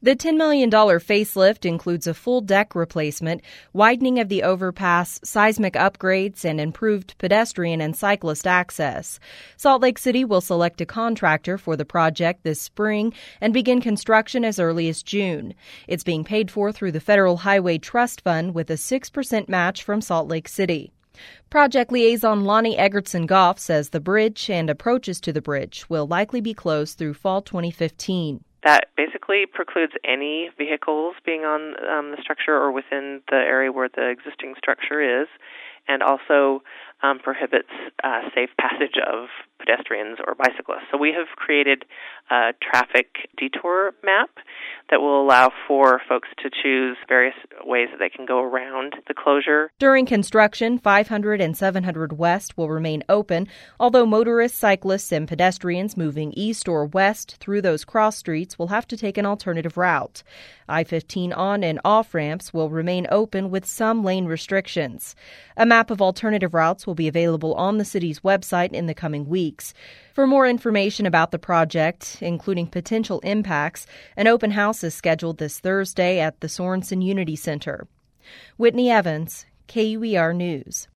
The $10 million facelift includes a full deck replacement, widening of the overpass, seismic upgrades, and improved pedestrian and cyclist access. Salt Lake City will select a contractor for the project this spring and begin construction as early as June. It's being paid for through the Federal Highway Trust Fund with a 6% match from Salt Lake City. Project liaison Lonnie Egertson-Goff says the bridge and approaches to the bridge will likely be closed through fall 2015. That basically precludes any vehicles being on the structure or within the area where the existing structure is, and also prohibits safe passage of pedestrians or bicyclists. So we have created a traffic detour map that will allow for folks to choose various ways that they can go around the closure. During construction, 500 and 700 West will remain open, although motorists, cyclists, and pedestrians moving east or west through those cross streets will have to take an alternative route. I-15 on and off ramps will remain open with some lane restrictions. A map of alternative routes will be available on the city's website in the coming weeks. For more information about the project, including potential impacts, an open house is scheduled this Thursday at the Sorensen Unity Center. Whitney Evans, KUER News.